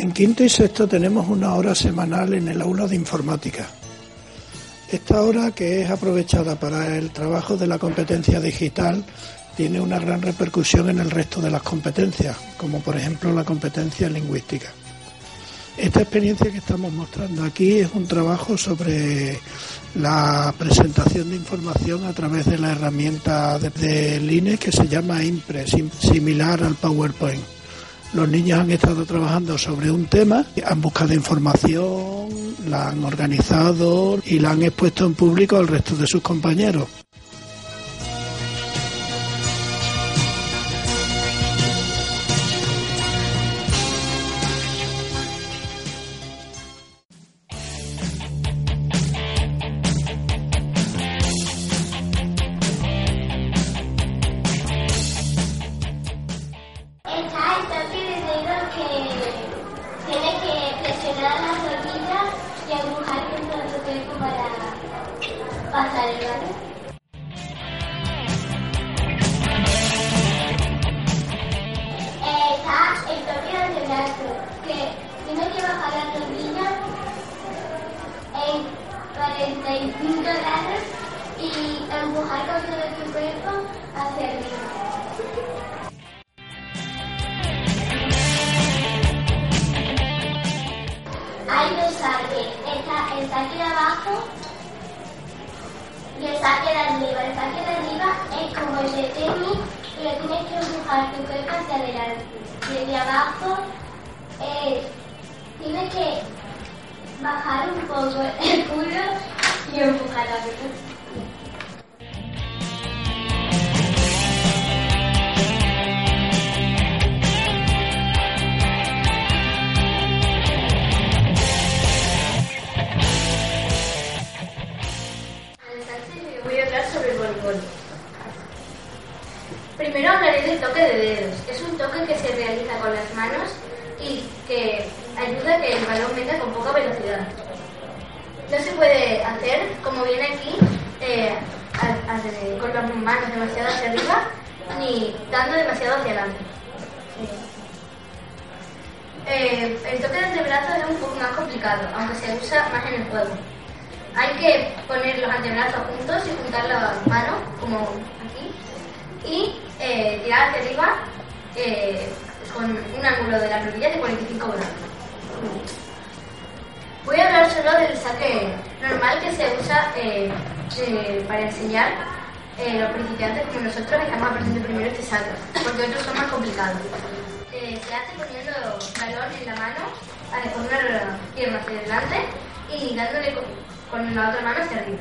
En quinto y sexto tenemos una hora semanal en el aula de informática. Esta hora, que es aprovechada para el trabajo de la competencia digital, tiene una gran repercusión en el resto de las competencias, como por ejemplo la competencia lingüística. Esta experiencia que estamos mostrando aquí es un trabajo sobre la presentación de información a través de la herramienta del INE que se llama Impress, similar al PowerPoint. Los niños han estado trabajando sobre un tema, han buscado información, la han organizado y la han expuesto en público al resto de sus compañeros. Pasar el balón. Está el toque de brazo, que tiene que bajar la rodilla en 45 grados y empujar con todo tu cuerpo hacia arriba. Hay dos saques. Está el saque de abajo y el saque de arriba. El saque de arriba es como el de tenis, pero tienes que empujar tu cuerpo hacia adelante. Y el de abajo tienes que bajar un poco el culo y empujar la cuerpo. Primero hablaré del toque de dedos. Es un toque que se realiza con las manos y que ayuda a que el balón venga con poca velocidad. No se puede hacer, como viene aquí, con las manos demasiado hacia arriba ni dando demasiado hacia adelante. El toque de antebrazos es un poco más complicado, aunque se usa más en el juego. Hay que poner los antebrazos juntos y juntar las manos, como aquí, y tirar hacia arriba con un ángulo de la rodilla de 45 grados. Voy a hablar solo del saque normal que se usa para enseñar los principiantes como nosotros que estamos aprendiendo primero este saque, porque otros son más complicados. Se hace poniendo el balón en la mano, con una pierna hacia adelante y dándole con la otra mano hacia arriba.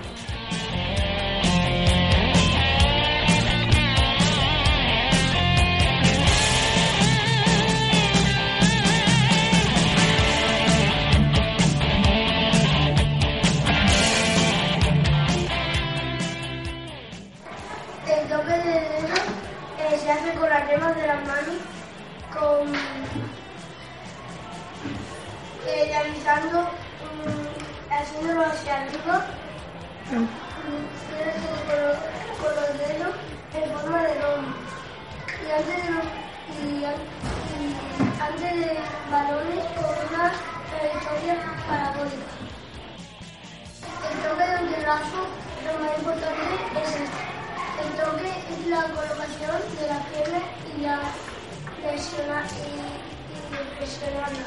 El toque de dedo se hace con las yemas de las manos, realizando, haciéndolo hacia arriba, con los dedos en forma de loma. Y antes de balones con una trayectoria parabólica. El toque de antebrazo, lo más importante es este. El toque es la colocación de la pierna y la flexionarla.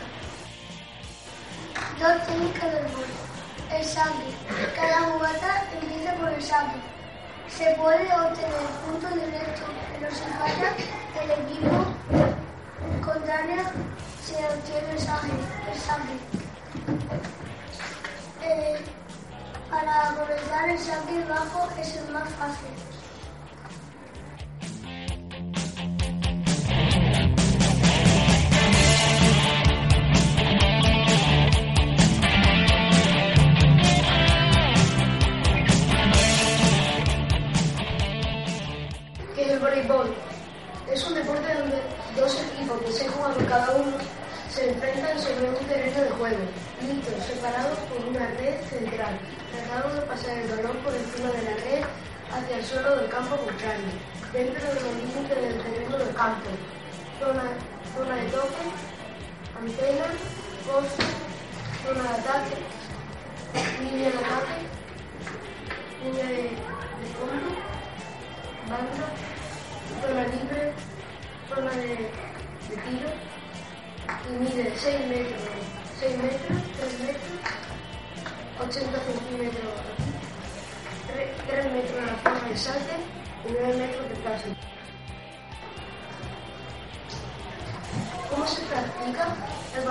Dos técnicas del gol. El saque. Cada jugada empieza por el saque. Se puede obtener puntos directos, pero si falla el equipo contrario se obtiene el saque. Para comenzar el saque bajo es el más fácil. El voleibol es un deporte donde dos equipos de 6 jugadores cada uno se enfrentan sobre un terreno de juego, listos, separados por una red central, tratando de pasar el balón por encima de la red hacia el suelo del campo contrario, dentro de los límites del terreno del campo, zona de toque, antena, poste, zona de ataque, línea de ataque, línea de fondo, banda, zona libre, zona de tiro, y mide 6 metros, 3 metros, 80 centímetros aquí, 3 metros en la zona de salte y 9 metros de pase. ¿Cómo se practica? El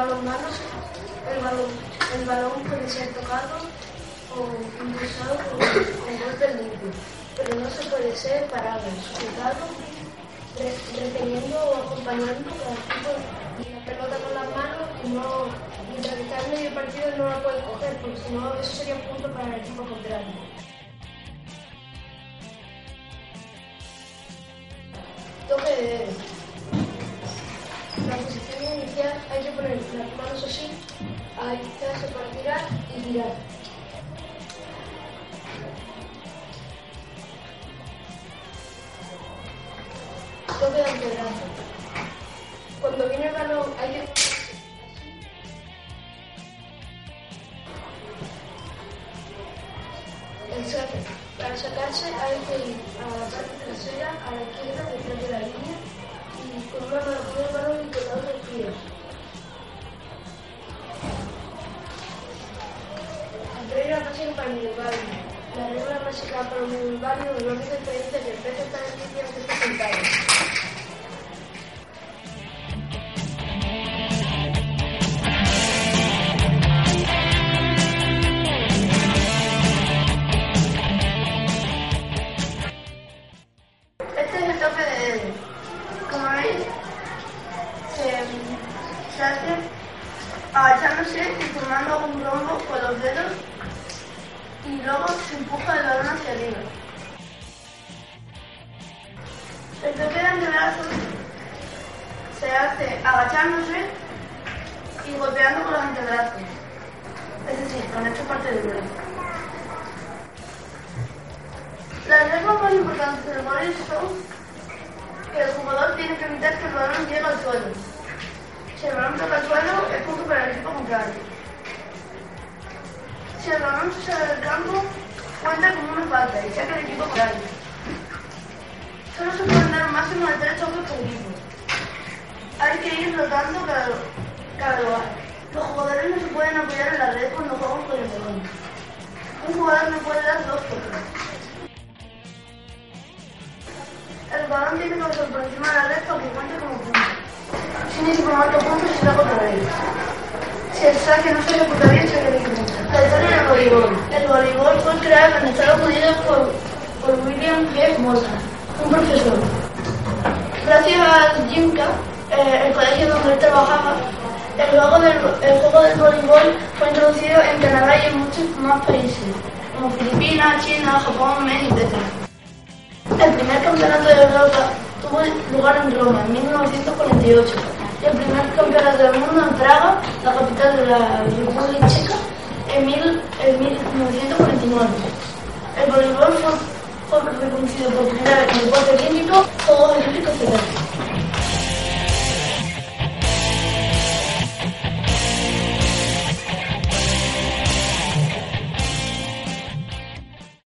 balón puede ser tocado o impulsado con golpes limpios, pero no se puede ser parado, sujetado, reteniendo o acompañando cada tipo de la pelota con las manos y mientras que está en medio partido no la puede coger, porque si no eso sería un punto para el equipo contrario. Toque de dedo. La posición inicial hay que poner las manos así, agacharse para tirar y tirar. Toque de antebrazo. Cuando viene el balón hay que poner así. El saque. Para sacarse hay que ir a la parte trasera, a la izquierda, detrás de la línea. Y con una mano con el balón y con la otra giras. Las reglas básicas para el minibarrio. Las reglas básicas para el minibarrio no es diferente que el pez está en el sitio que está sentado. Este es el toque de dedo. Como veis, se hace agachándose y formando un rombo con los dedos y luego se empuja el balón hacia arriba. El toque de antebrazo se hace agachándose y golpeando con los antebrazos, es decir, con esta parte del brazo. Las reglas más importantes del vóley son que el jugador tiene que evitar que el balón llegue al suelo. Si el balón toca el suelo, es punto para el equipo contrario. Si el balón se sale del campo, cuenta como una falta y saca el equipo contrario. Solo se pueden dar un máximo de 3 toques por equipo. Hay que ir rotando cada lugar. Los jugadores no se pueden apoyar en la red cuando juegan con el balón. Un jugador no puede dar 2 toques. El balón tiene que pasar por encima de la red para que cuente como punto. Si ni se marca puntos, se saca otra vez. Si el saque no se ejecuta bien, se elimina. La historia del voleibol. El voleibol fue creado en Estados Unidos por William G. Morgan, un profesor. Gracias al GIMCA, el colegio donde él trabajaba, el juego del voleibol fue introducido en Canadá y en muchos más países, como Filipinas, China, Japón, México, etc. El primer campeonato de Europa tuvo lugar en Roma en 1948 y el primer campeonato del mundo en Praga, la capital de la República Checa, en 1949. El voleibol fue reconocido por primera vez como deporte olímpico, Juegos Olímpicos Federales.